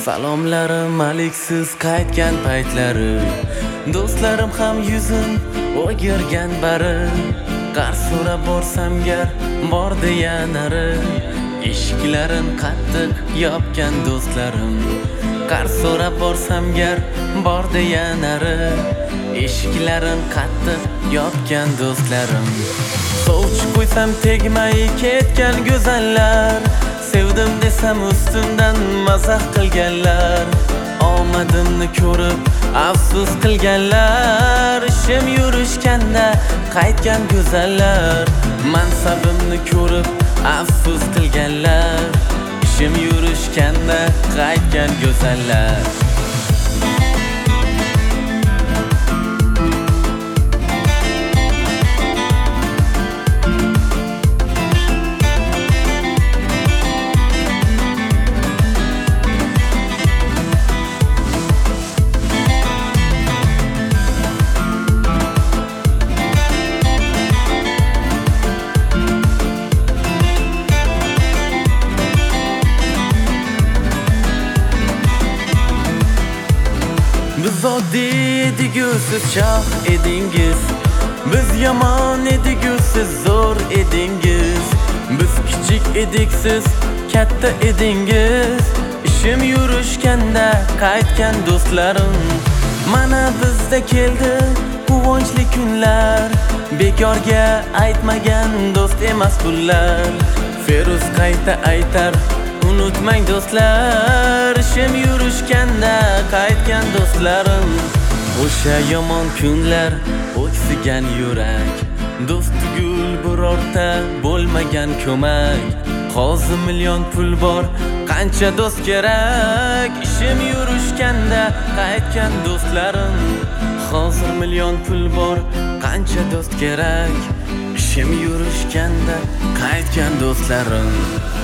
Salomlarim maliksiz qaytgan paytlari, do'stlarim ham yuzim o'girgan bari. Qarz so'rab borsam gar bor deyanari, eshiklarin qattiq yopgan do'stlarim. Qarz so'rab borsam gar bor deyanari, eshiklarin qattiq yopgan do'stlarim. Sovchi qo'ysam tegmay ketgan go'zallar, sevdim desam ustimdan mazax qilganlar. Omadimni ko'rib afsus qilganlar, ishim yurishganda qaytgan go'zallar. Mansabimni ko'rib afsus qilganlar, ishim yurishganda qaytgan go'zallar. Biz oddiy edigu siz shoh edingiz, biz yomon edigu siz zo'r edingiz. Biz kichik edik siz katta edingiz, ishim yurishganda qaytgan do'stlarim. Mana bizda keldi quvonchli kunlar, bekorga aytmagan do'st emas pullar. Feruz qayta aytar unutmang do'stlar, ishim yurishganda qaytgan do'stlarim. O'sha yomon kunlar o'ksigan yurak, do'st tugul birorta bo'lmagan ko'mak. Hozir million pul bor, qancha do'st kerak, ishim yurishganda qaytgan do'stlarim. Hozir million pul bor, qancha do'st kerak, ishim yurishganda qaytgan do'stlarim.